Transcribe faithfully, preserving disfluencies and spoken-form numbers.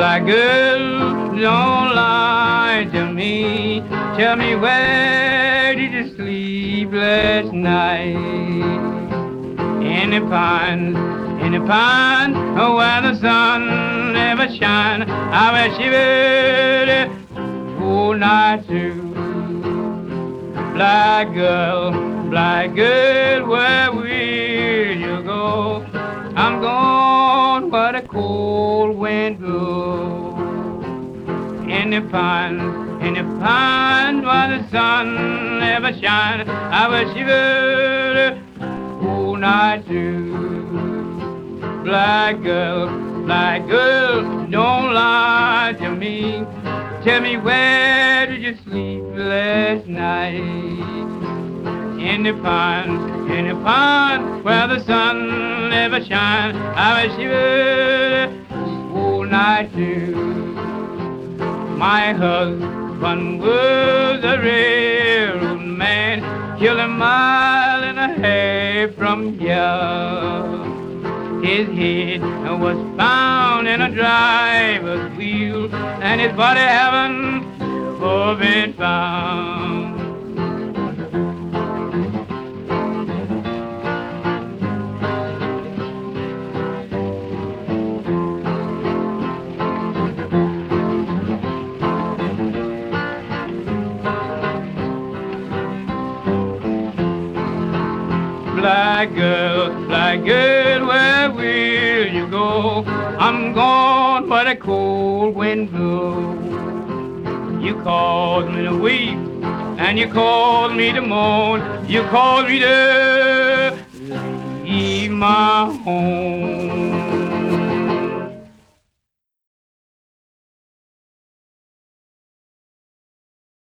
Black girl, don't lie to me. Tell me, where did you sleep last night? In the pond, in the pond, oh, where the sun never shine. I wish you would all night through. Black girl, black girl, where will you go? I'm gone where the cold wind blows. In the pond, in the pond where the sun never shines. I wish you would all night through. Black girl, black girl, don't lie to me. Tell me, where did you sleep last night? In the pond, in the pond where the sun never shines. I wish you would all night too. My husband was a railroad man, killed a mile and a half from here. His head was found in a driver's wheel, and his body haven't been found. Black girl, black girl, where will you go? I'm gone where the cold wind blows. You called me to weep, and you called me to mourn. You called me to leave my home.